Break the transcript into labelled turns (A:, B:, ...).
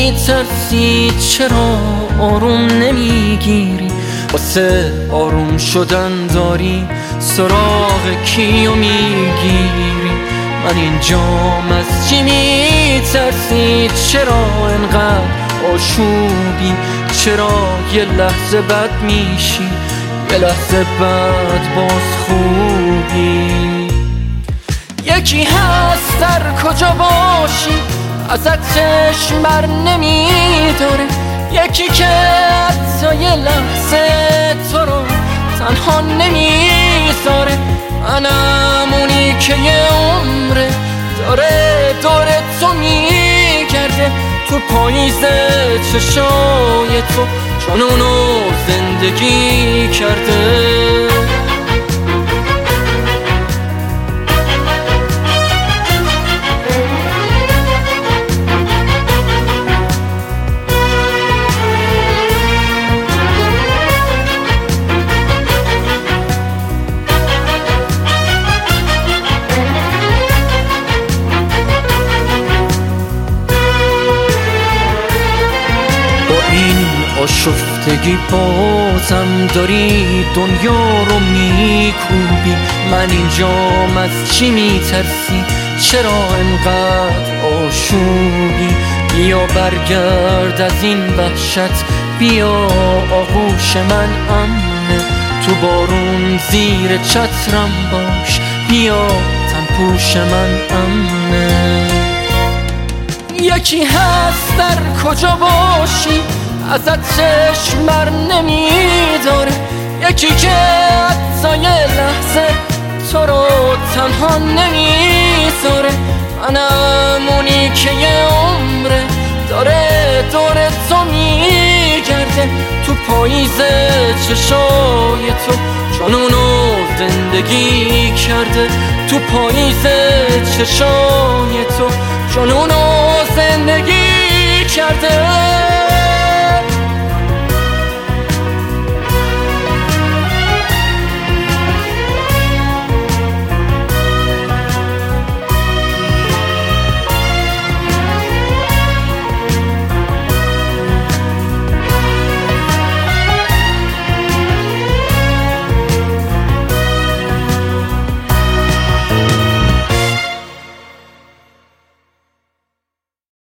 A: میترسی؟ چرا آروم نمیگیری؟ واسه آروم شدن داری سراغ کیو میگیری؟ من اینجام، از چی میترسی؟ چرا انقدر آشوبی؟ چرا یه لحظه بد میشی، یه لحظه بعد باز خوبی؟ یکی هست در کجا باشی ازت چشم بر نمیداره، یکی که حتی یه لحظه تو رو تنها نمیذاره. منم اونی که یه عمره داره دور تو میگرده، تو پاییز چشای تو جنونو زندگی کرده. این آشفتگی بازم داری دنیا رو میکوبی. من اینجام، از چی میترسی؟ چرا انقدر آشوبی؟ بیا برگرد از این وحشت، بیا آغوش من امنه، تو بارون زیر چترم باش، بیا تنپوش من امنه. یکی هست در کجا باشی ازت چشم بر نمیداره، یکی که حتی یه لحظه تو رو تنها نمیذاره. منم اونی که یه عمره داره دور تو میگرده، تو پاییز چشای تو جنونو زندگی کرده، تو پاییز چشای تو جنونو زندگی کرده.